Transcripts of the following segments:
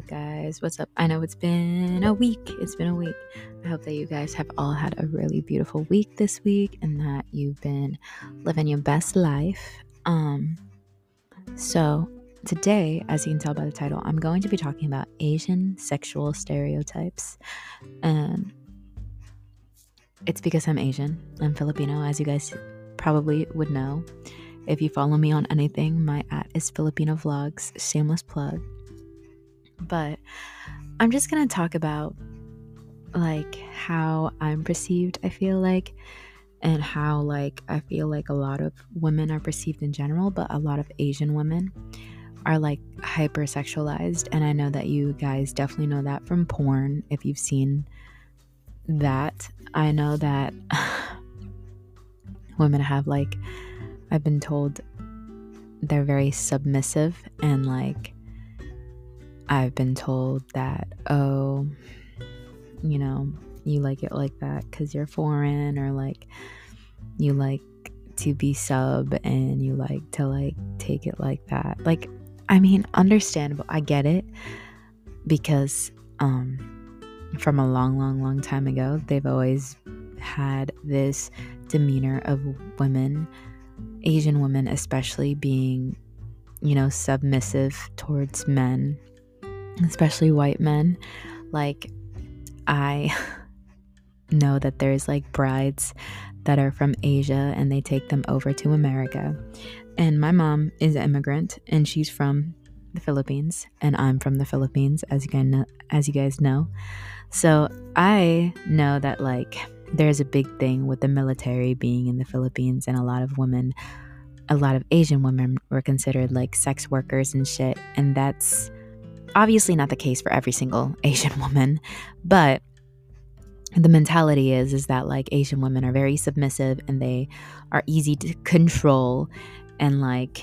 guys? What's up? I know it's been a week. I hope that you guys have all had a really beautiful week this week and that you've been living your best life. So today, as you can tell by the title, I'm going to be talking about Asian sexual stereotypes. And it's because I'm Asian. I'm Filipino, as you guys probably would know. If you follow me on anything, my @ is Filipino Vlogs, shameless plug. But I'm just going to talk about how I'm perceived, I feel like, and how I feel like a lot of women are perceived in general, but a lot of Asian women are hypersexualized. And I know that you guys definitely know that from porn if you've seen that. I know that women have I've been told they're very submissive, and I've been told that, you like it like that because you're foreign, or you like to be sub and you like to take it like that. Understandable. I get it, because from a long time ago, they've always had this demeanor of women, Asian women especially, being submissive towards men, especially white men. I know that there's brides that are from Asia and they take them over to America. And my mom is an immigrant and she's from the Philippines, and I'm from the Philippines, as you guys know. So I know that there's a big thing with the military being in the Philippines, and a lot of Asian women were considered sex workers and shit. And that's obviously not the case for every single Asian woman, but the mentality is that Asian women are very submissive and they are easy to control, and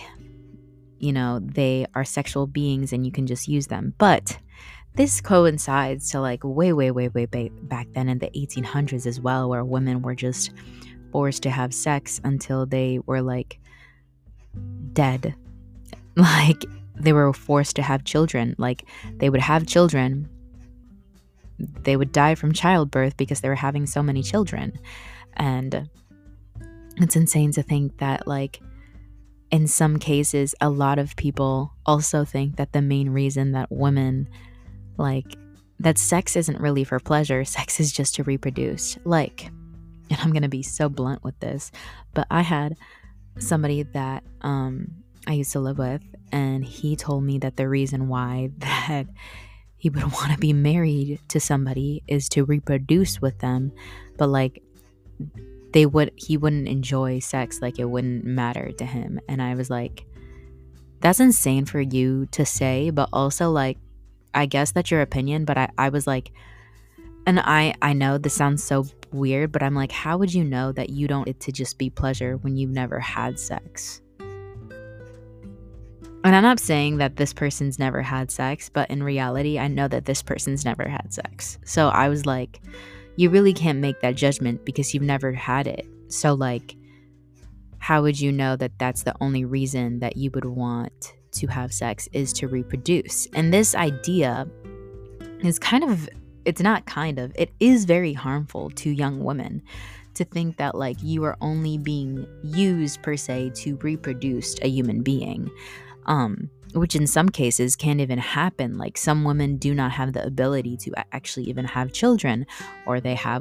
they are sexual beings and you can just use them. But this coincides to way back then in the 1800s as well, where women were just forced to have sex until they were dead. They were forced to have children. They would have children, they would die from childbirth because they were having so many children. And it's insane to think that in some cases, a lot of people also think that the main reason that women that sex isn't really for pleasure, sex is just to reproduce. And I'm gonna be so blunt with this, but I had somebody that I used to live with, and he told me that the reason why that he would want to be married to somebody is to reproduce with them, but he wouldn't enjoy sex, it wouldn't matter to him. And I was that's insane for you to say, but also I guess that's your opinion. But I was and I know this sounds so weird, but I'm how would you know that you don't want it to just be pleasure when you've never had sex? And I'm not saying that this person's never had sex, but in reality, I know that this person's never had sex. So I was you really can't make that judgment because you've never had it. So how would you know that that's the only reason that you would want to have sex is to reproduce? And this idea is it is very harmful to young women to think that you are only being used per se to reproduce a human being, which in some cases can't even happen. Some women do not have the ability to actually even have children, or they have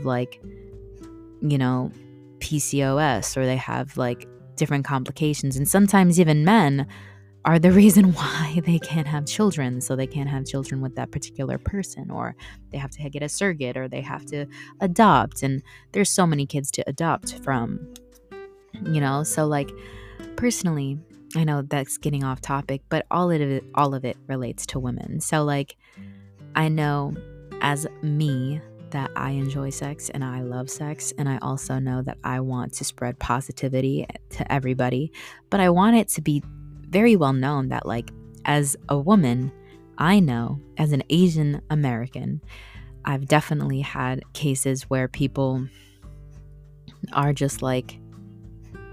PCOS, or they have different complications. And sometimes even men are the reason why they can't have children. So they can't have children with that particular person, or they have to get a surrogate, or they have to adopt. And there's so many kids to adopt from, so personally, I know that's getting off topic, but all of it relates to women. So I know as me that I enjoy sex and I love sex, and I also know that I want to spread positivity to everybody, but I want it to be very well known that as a woman, I know as an Asian American, I've definitely had cases where people are just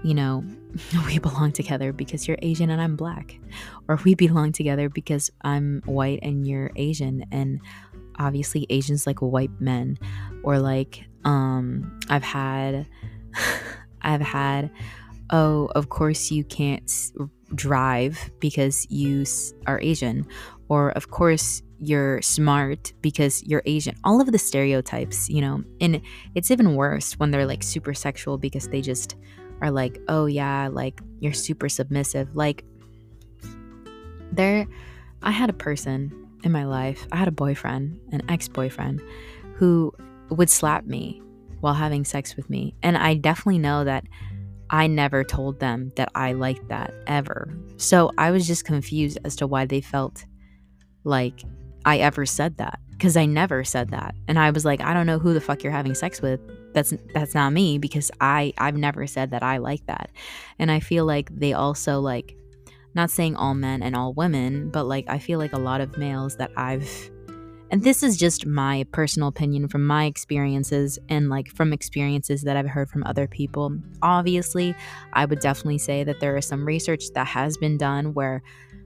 you know, we belong together because you're Asian and I'm black, or we belong together because I'm white and you're Asian, and obviously Asians like white men, or like I've had I've had, oh, of course you can't drive because you are Asian, or of course you're smart because you're Asian. All of the stereotypes, and it's even worse when they're like super sexual because they just are like, oh yeah, like you're super submissive. Like there, I had a person in my life, I had a boyfriend, an ex-boyfriend, who would slap me while having sex with me. And I definitely know that I never told them that I liked that ever. So I was just confused as to why they felt like I ever said that, because I never said that. And I was like, I don't know who the fuck you're having sex with. That's not me, because I've never said that I like that. And I feel like they also, like, not saying all men and all women, but like I feel like a lot of males that and this is just my personal opinion from my experiences and like from experiences that I've heard from other people. Obviously, I would definitely say that there is some research that has been done where,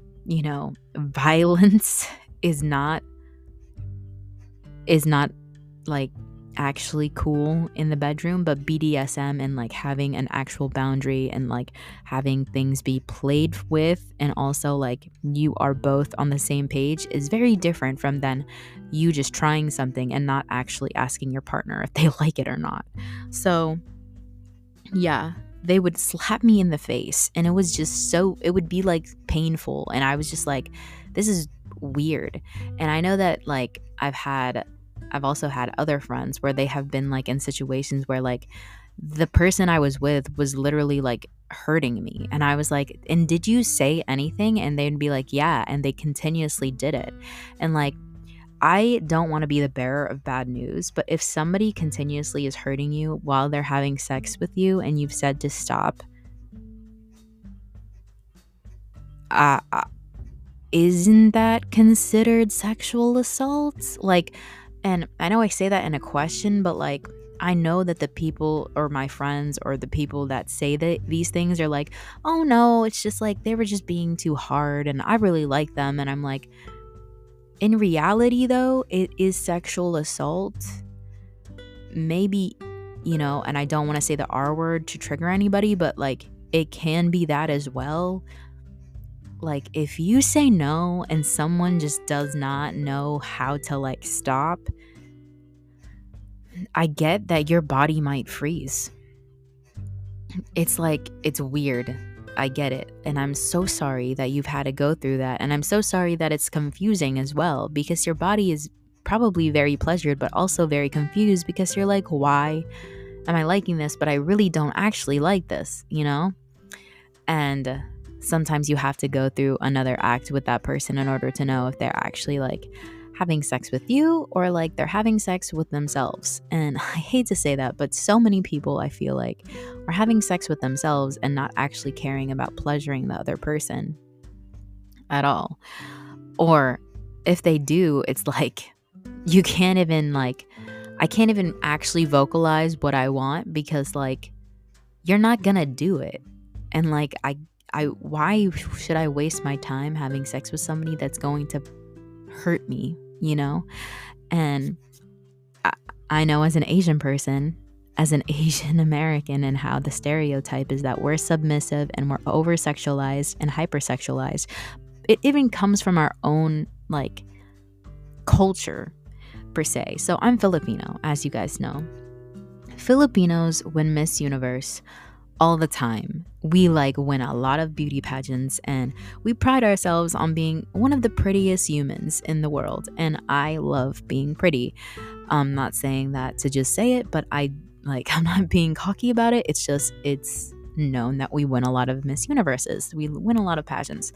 violence is not like actually cool in the bedroom, but BDSM and like having an actual boundary and like having things be played with, and also like you are both on the same page, is very different from then you just trying something and not actually asking your partner if they like it or not. So yeah, they would slap me in the face, and it would be like painful, and I was just like, this is weird. And I know that like I've also had other friends where they have been like in situations where like the person I was with was literally like hurting me, and I was like, and did you say anything? And they'd be like, yeah, and they continuously did it. And like, I don't want to be the bearer of bad news, but if somebody continuously is hurting you while they're having sex with you and you've said to stop, uh, uh, isn't that considered sexual assault? Like, and I know I say that in a question, but like, I know that the people or my friends or the people that say that these things are like, oh no, it's just like they were just being too hard and I really like them. And I'm like, in reality though, it is sexual assault. Maybe, and I don't want to say the R word to trigger anybody, but like it can be that as well. Like if you say no and someone just does not know how to like stop, I get that your body might freeze. It's like, it's weird. I get it. And I'm so sorry that you've had to go through that. And I'm so sorry that it's confusing as well, because your body is probably very pleasured, but also very confused because you're like, why am I liking this? But I really don't actually like this, And sometimes you have to go through another act with that person in order to know if they're actually like having sex with you or like they're having sex with themselves. And I hate to say that, but so many people, I feel like, are having sex with themselves and not actually caring about pleasuring the other person at all. Or if they do, it's like you can't even like, I can't even actually vocalize what I want because like you're not gonna do it. And like why should I waste my time having sex with somebody that's going to hurt me, And I know as an Asian person, as an Asian American, and how the stereotype is that we're submissive and we're over-sexualized and hypersexualized. It even comes from our own like culture per se. So I'm Filipino, as you guys know. Filipinos win Miss Universe all the time. We like win a lot of beauty pageants and we pride ourselves on being one of the prettiest humans in the world, and I love being pretty. I'm not saying that to just say it, but I'm not being cocky about it. It's just, it's known that we win a lot of Miss Universes. We win a lot of pageants.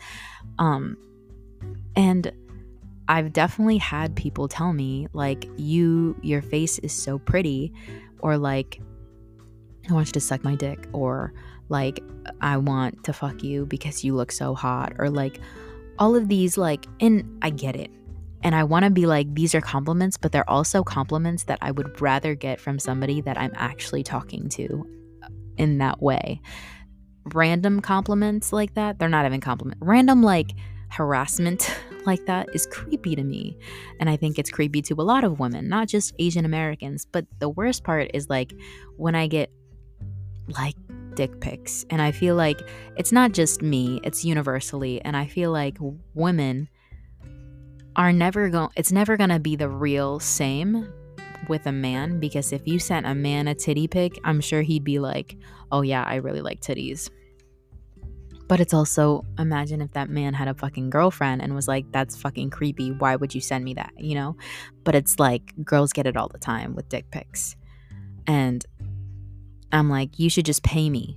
And I've definitely had people tell me like, your face is so pretty, or like, I want you to suck my dick, or like, I want to fuck you because you look so hot, or like all of these, like, and I get it. And I want to be like, these are compliments, but they're also compliments that I would rather get from somebody that I'm actually talking to in that way. random compliments like that, they're not even compliments, random like harassment like that is creepy to me. And I think it's creepy to a lot of women, not just Asian Americans. But the worst part is like when I get like dick pics. And I feel like it's not just me, it's universally. And I feel like women are it's never going to be the real same with a man, because if you sent a man a titty pic, I'm sure he'd be like, "Oh yeah, I really like titties." But it's also, imagine if that man had a fucking girlfriend and was like, "That's fucking creepy. Why would you send me that?" You know? But it's like girls get it all the time with dick pics. And I'm like, "You should just pay me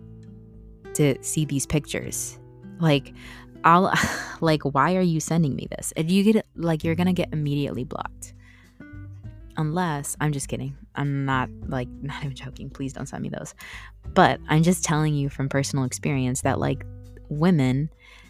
to see these pictures." Like, I'll like, why are you sending me this? If you get it, like, you're gonna get immediately blocked. Unless, I'm just kidding. I'm not even joking. Please don't send me those. But I'm just telling you from personal experience that like women,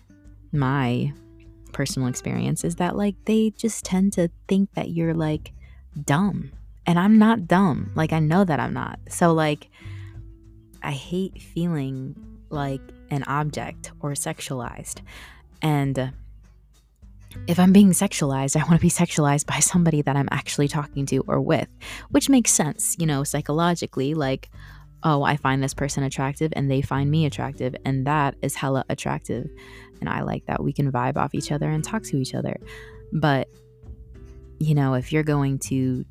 my personal experience is that like they just tend to think that you're like dumb. And I'm not dumb. Like, I know that I'm not. So like, I hate feeling like an object or sexualized. And if I'm being sexualized, I want to be sexualized by somebody that I'm actually talking to or with, which makes sense, you know, psychologically. Like, oh, I find this person attractive and they find me attractive, and that is hella attractive. And I like that we can vibe off each other and talk to each other. But, you know, if you're going to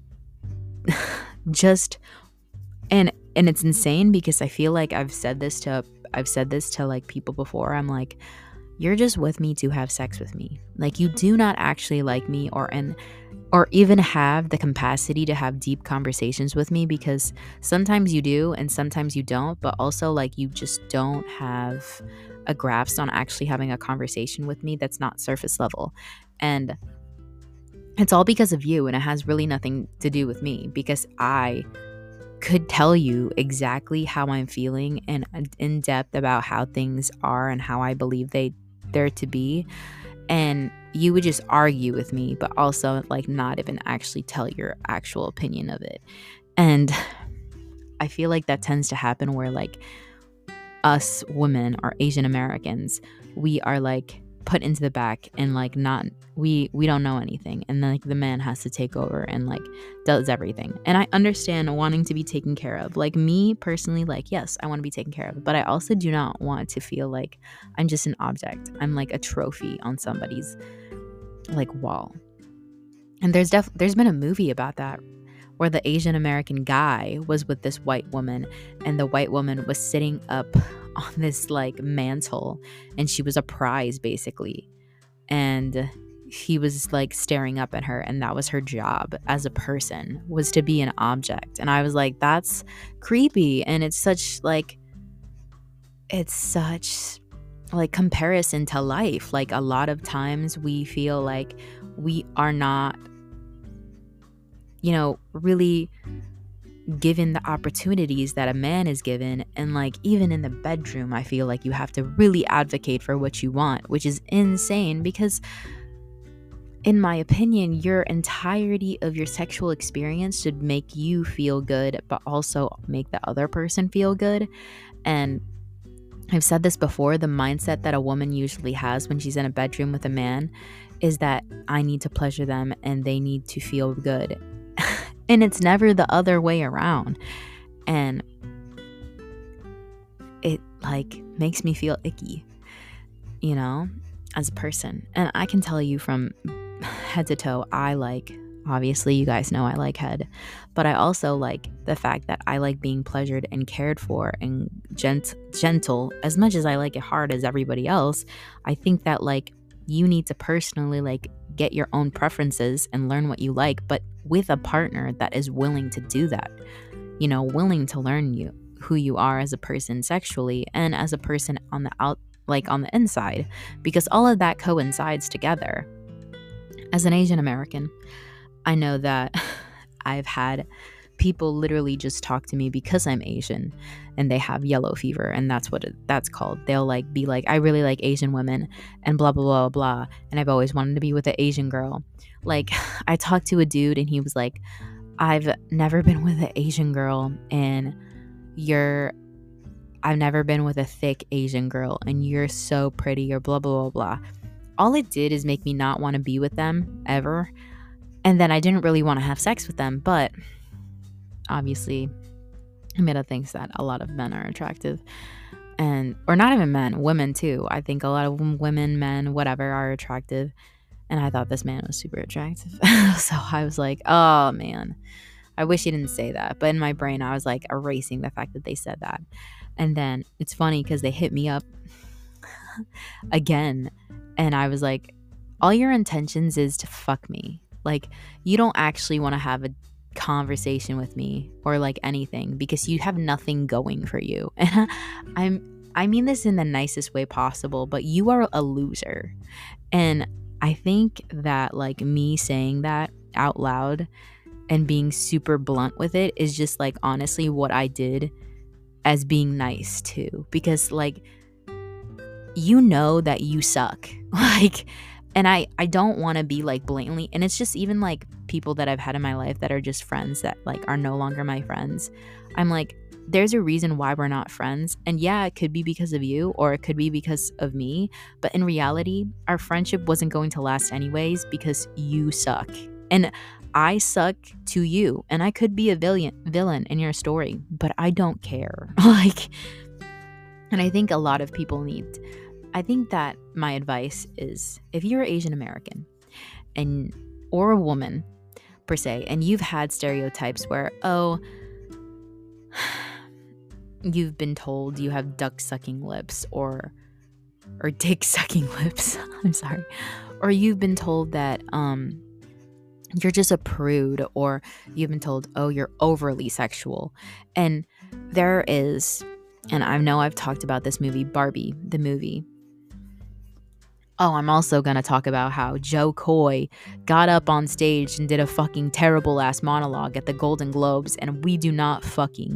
just, and it's insane because I feel like I've said this to like people before. I'm like, you're just with me to have sex with me. Like, you do not actually like me or even have the capacity to have deep conversations with me, because sometimes you do and sometimes you don't, but also like you just don't have a grasp on actually having a conversation with me that's not surface level. And it's all because of you, and it has really nothing to do with me, because I could tell you exactly how I'm feeling and in depth about how things are and how I believe they're to be, and you would just argue with me, but also like not even actually tell your actual opinion of it. And I feel like that tends to happen where like us women or Asian Americans, we are like put into the back and like not, we don't know anything, and then like the man has to take over and like does everything. And I understand wanting to be taken care of. Like, me personally, like, yes, I want to be taken care of, but I also do not want to feel like I'm just an object. I'm like a trophy on somebody's like wall. And there's been a movie about that, where the Asian American guy was with this white woman, and the white woman was sitting up on this like mantle, and she was a prize basically, and he was like staring up at her, and that was her job as a person, was to be an object. And I was like, that's creepy. And it's such like comparison to life. Like, a lot of times we feel like we are not, you know, really given the opportunities that a man is given. And like, even in the bedroom, I feel like you have to really advocate for what you want, which is insane, because in my opinion, your entirety of your sexual experience should make you feel good, but also make the other person feel good. And I've said this before, the mindset that a woman usually has when she's in a bedroom with a man is that I need to pleasure them and they need to feel good. And it's never the other way around. And it like makes me feel icky, you know, as a person. And I can tell you from head to toe, I like, obviously you guys know I like head, but I also like the fact that I like being pleasured and cared for and gentle as much as I like it hard as everybody else. I think that like you need to personally like get your own preferences and learn what you like, but with a partner that is willing to do that, you know, willing to learn who you are as a person sexually and as a person on the inside, because all of that coincides together. As an Asian American, I know that I've had people literally just talk to me because I'm Asian and they have yellow fever, and that's what that's called. They'll like be like, I really like Asian women and blah blah blah blah, and I've always wanted to be with an Asian girl. Like, I talked to a dude and he was like, I've never been with an Asian girl, and I've never been with a thick Asian girl and you're so pretty or blah, blah, blah, blah. All it did is make me not want to be with them ever. And then I didn't really want to have sex with them. But obviously, Amanda thinks that a lot of men are attractive. Or not even men, women too. I think a lot of women, men, whatever, are attractive. And I thought this man was super attractive. So I was like, oh man, I wish he didn't say that. But in my brain, I was like erasing the fact that they said that. And then it's funny because they hit me up again. And I was like, all your intentions is to fuck me. Like, you don't actually want to have a conversation with me or like anything because you have nothing going for you. And I mean this in the nicest way possible, but you are a loser. And I think that like me saying that out loud and being super blunt with it is just like honestly what I did as being nice too, because like you know that you suck. Like, and I don't want to be like blatantly, and it's just even like people that I've had in my life that are just friends that like are no longer my friends. I'm like, there's a reason why we're not friends. And yeah, it could be because of you or it could be because of me. But in reality, our friendship wasn't going to last anyways because you suck. And I suck to you. And I could be a villain in your story, but I don't care. Like, and I think a lot of people I think that my advice is if you're Asian American or a woman per se, and you've had stereotypes where, oh, you've been told you have duck sucking lips or dick sucking lips. I'm sorry. Or you've been told that you're just a prude, or you've been told, oh, you're overly sexual. And there is, and I know I've talked about this movie, Barbie, the movie. Oh, I'm also going to talk about how Joe Coy got up on stage and did a fucking terrible ass monologue at the Golden Globes, and we do not fucking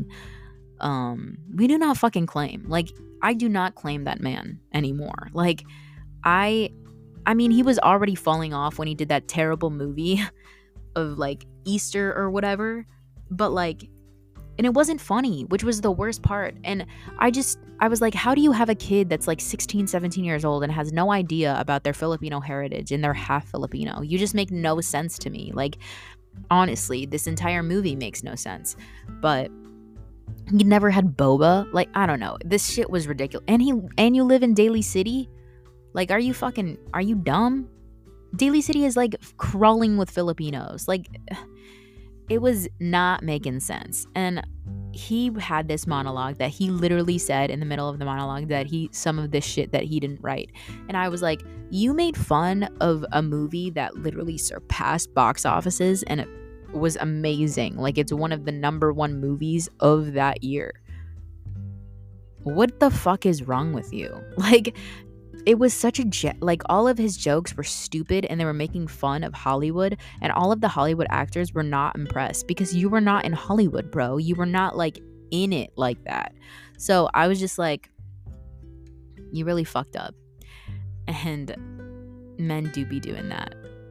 claim. Like, I do not claim that man anymore. Like, I mean, he was already falling off when he did that terrible movie of like Easter or whatever, but like, and it wasn't funny, which was the worst part. And I was like, how do you have a kid that's like 16, 17 years old and has no idea about their Filipino heritage and they're half Filipino? You just make no sense to me. Like, honestly, this entire movie makes no sense. But he never had boba. Like, I don't know. This shit was ridiculous. And you live in Daly City? Like, are you dumb? Daly City is like crawling with Filipinos. Like, it was not making sense. And he had this monologue that he literally said in the middle of the monologue that some of this shit that he didn't write. And I was like, you made fun of a movie that literally surpassed box offices and it was amazing. Like, it's one of the number one movies of that year. What the fuck is wrong with you? Like, it was such like, all of his jokes were stupid and they were making fun of Hollywood, and all of the Hollywood actors were not impressed because you were not in Hollywood, bro. You were not like in it like that. So I was just like, you really fucked up. And men do be doing that.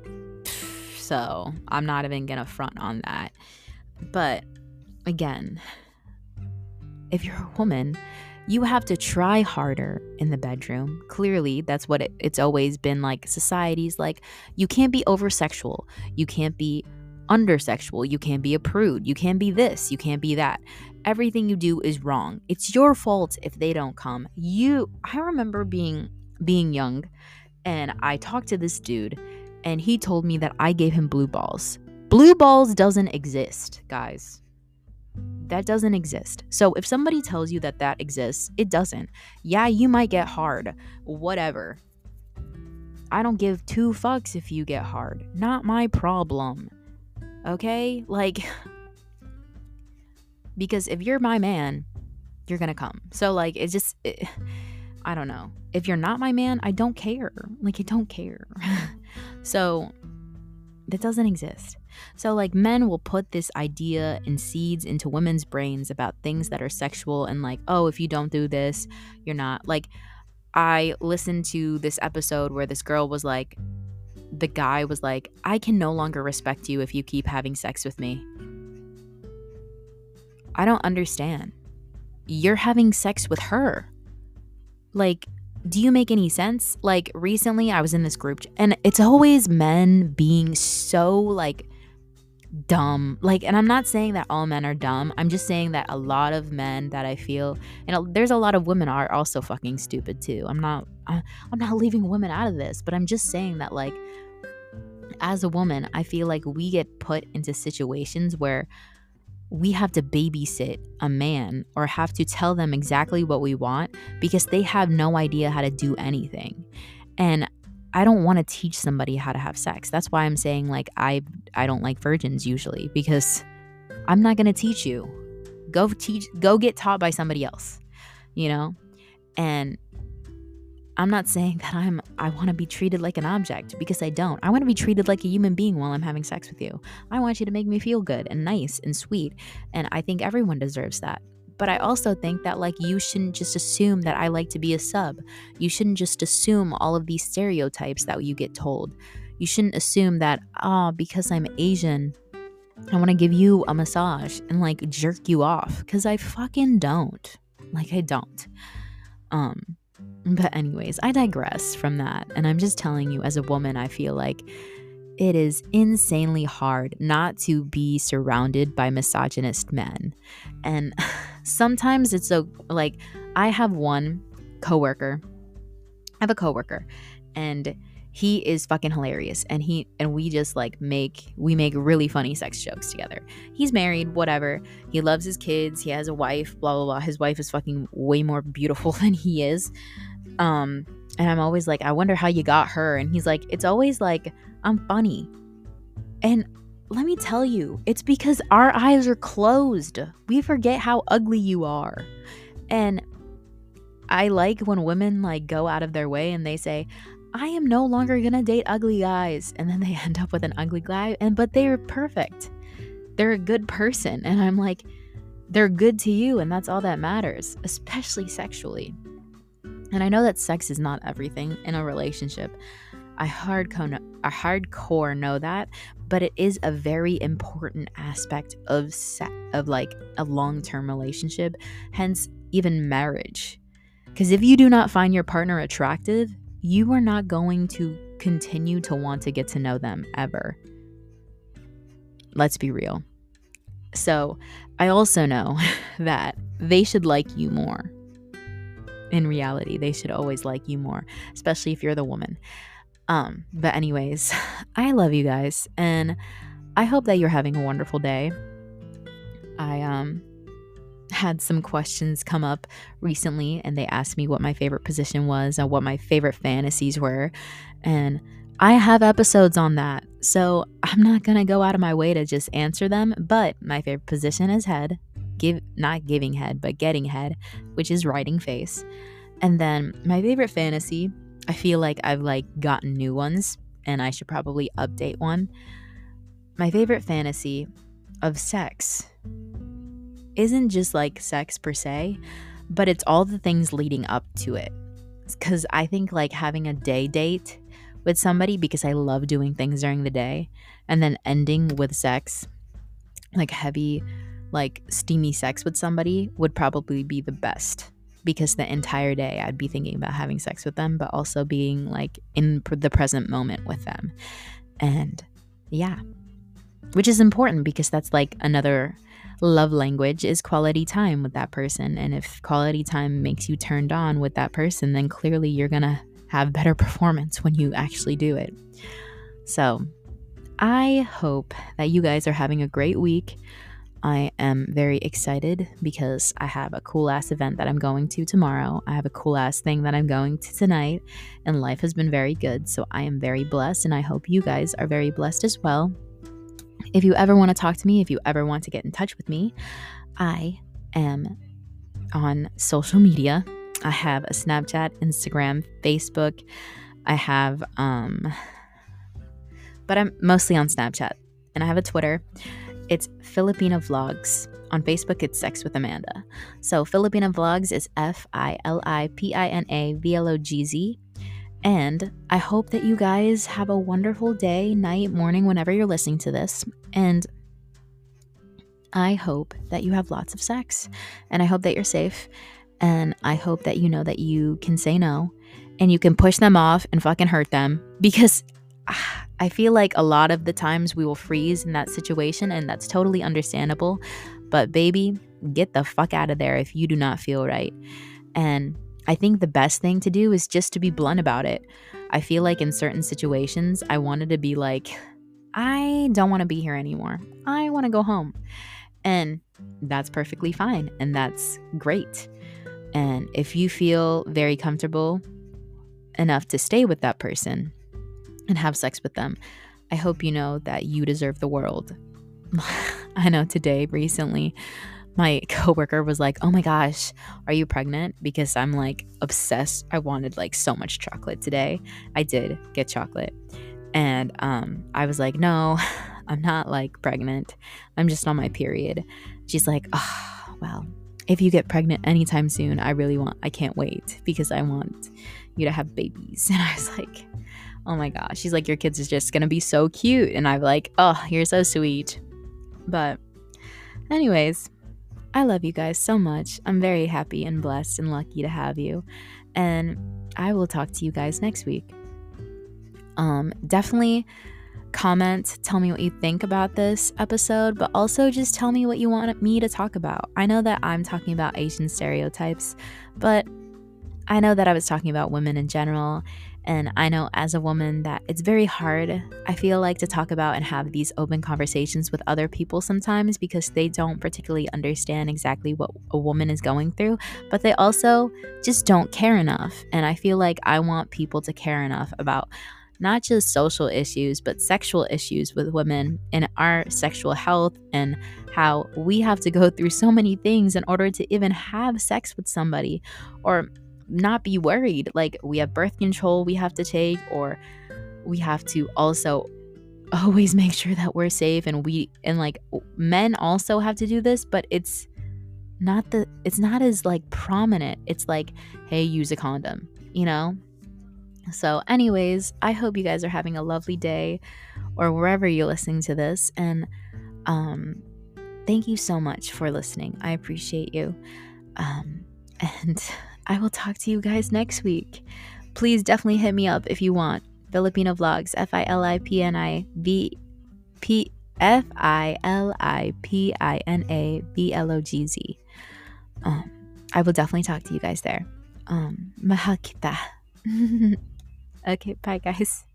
So I'm not even gonna front on that. But again, if you're a woman, you have to try harder in the bedroom. Clearly, that's what it's always been like. Society's like, you can't be over-sexual. You can't be under-sexual. You can't be a prude. You can't be this. You can't be that. Everything you do is wrong. It's your fault if they don't come. I remember being young, and I talked to this dude, and he told me that I gave him blue balls. Blue balls doesn't exist, guys. That doesn't exist. So if somebody tells you that exists, it doesn't. Yeah, you might get hard. Whatever. I don't give two fucks if you get hard. Not my problem. Okay? Like, because if you're my man, you're gonna come. So like, I don't know. If you're not my man, I don't care. Like, I don't care. So that doesn't exist. So like, men will put this idea and seeds into women's brains about things that are sexual and like, oh, if you don't do this, you're not. Like, I listened to this episode where this girl was like, the guy was like, I can no longer respect you if you keep having sex with me. I don't understand. you're having sex with her. Like, do you make any sense? Like, recently I was in this group and it's always men being so like dumb. Like, and I'm not saying that all men are dumb. I'm just saying that a lot of men that I feel, and there's a lot of women are also fucking stupid too. I'm not leaving women out of this, but I'm just saying that like as a woman, I feel like we get put into situations where we have to babysit a man or have to tell them exactly what we want because they have no idea how to do anything. And I don't want to teach somebody how to have sex. That's why I'm saying like I don't like virgins usually, because I'm not going to teach you. Go get taught by somebody else, you know? And I'm not saying that I want to be treated like an object, because I don't. I want to be treated like a human being while I'm having sex with you. I want you to make me feel good and nice and sweet, and I think everyone deserves that. But I also think that like you shouldn't just assume that I like to be a sub. You shouldn't just assume all of these stereotypes that you get told. You shouldn't assume that because I'm Asian, I want to give you a massage and like jerk you off, because I fucking don't. Like I don't. But anyways, I digress from that. And I'm just telling you, as a woman, I feel like it is insanely hard not to be surrounded by misogynist men. And sometimes it's so like I have one coworker. I have a coworker and he is fucking hilarious, and we just like make really funny sex jokes together. He's married, whatever. He loves his kids. He has a wife, blah blah blah. His wife is fucking way more beautiful than he is. And I'm always like, I wonder how you got her. And he's like, it's always like, I'm funny. And let me tell you, it's because our eyes are closed. We forget how ugly you are. And I like when women like go out of their way and they say, I am no longer gonna date ugly guys. And then they end up with an ugly guy, but they're perfect. They're a good person. And I'm like, they're good to you, and that's all that matters, especially sexually. And I know that sex is not everything in a relationship. I hardcore know that, but it is a very important aspect of like a long-term relationship, hence even marriage. Because if you do not find your partner attractive, you are not going to continue to want to get to know them ever. Let's be real. So I also know that they should like you more. In reality, they should always like you more, especially if you're the woman. But anyways, I love you guys, and I hope that you're having a wonderful day. I had some questions come up recently, and they asked me what my favorite position was and what my favorite fantasies were, and I have episodes on that, so I'm not gonna go out of my way to just answer them. But my favorite position is head. Not giving head, but getting head, which is writing face. And then my favorite fantasy, I feel like I've like gotten new ones, and I should probably update one. My favorite fantasy of sex isn't just like sex per se, but it's all the things leading up to it. Because I think like having a day date with somebody, because I love doing things during the day, and then ending with sex, like heavy, like steamy sex with somebody, would probably be the best, because the entire day I'd be thinking about having sex with them, but also being like in the present moment with them. And yeah, which is important, because that's like another love language, is quality time with that person. And if quality time makes you turned on with that person, then clearly you're gonna have better performance when you actually do it. So I hope that you guys are having a great week. I am very excited because I have a cool ass event that I'm going to tomorrow. I have a cool ass thing that I'm going to tonight, and life has been very good. So I am very blessed, and I hope you guys are very blessed as well. If you ever want to talk to me, if you ever want to get in touch with me, I am on social media. I have a Snapchat, Instagram, Facebook. I have, but I'm mostly on Snapchat, and I have a Twitter. It's Filipina Vlogs. On Facebook, it's Sex with Amanda. So Filipina Vlogs is Filipina Vlogz. And I hope that you guys have a wonderful day, night, morning, whenever you're listening to this. And I hope that you have lots of sex, and I hope that you're safe, and I hope that you know that you can say no and you can push them off and fucking hurt them, because I feel like a lot of the times we will freeze in that situation, and that's totally understandable. But baby, get the fuck out of there if you do not feel right. And I think the best thing to do is just to be blunt about it. I feel like in certain situations, I wanted to be like, I don't want to be here anymore. I want to go home. And that's perfectly fine. And that's great. And if you feel very comfortable enough to stay with that person and have sex with them, I hope you know that you deserve the world. I know today, recently, my coworker was like, "Oh my gosh, are you pregnant?" Because I'm like obsessed. I wanted like so much chocolate today. I did get chocolate. And I was like, "No, I'm not like pregnant. I'm just on my period." She's like, "Oh, well, if you get pregnant anytime soon, I can't wait because I want you to have babies." And I was like, "Oh my gosh." She's like, "Your kids is just going to be so cute." And I'm like, "Oh, you're so sweet." But anyways, I love you guys so much. I'm very happy and blessed and lucky to have you. And I will talk to you guys next week. Definitely comment, tell me what you think about this episode, but also just tell me what you want me to talk about. I know that I'm talking about Asian stereotypes, but I know that I was talking about women in general, and I know as a woman that it's very hard, I feel like, to talk about and have these open conversations with other people sometimes because they don't particularly understand exactly what a woman is going through, but they also just don't care enough. And I feel like I want people to care enough about not just social issues, but sexual issues with women and our sexual health, and how we have to go through so many things in order to even have sex with somebody, or not be worried. Like, we have birth control we have to take, or we have to also always make sure that we're safe, and like men also have to do this, but it's not as like prominent. It's like, hey, use a condom, you know? So anyways, I hope you guys are having a lovely day or wherever you're listening to this, and thank you so much for listening. I appreciate you. And I will talk to you guys next week. Please definitely hit me up if you want. Filipino Vlogs, FILIPINAVLOGZ. I will definitely talk to you guys there. Mahal kita. Okay, bye guys.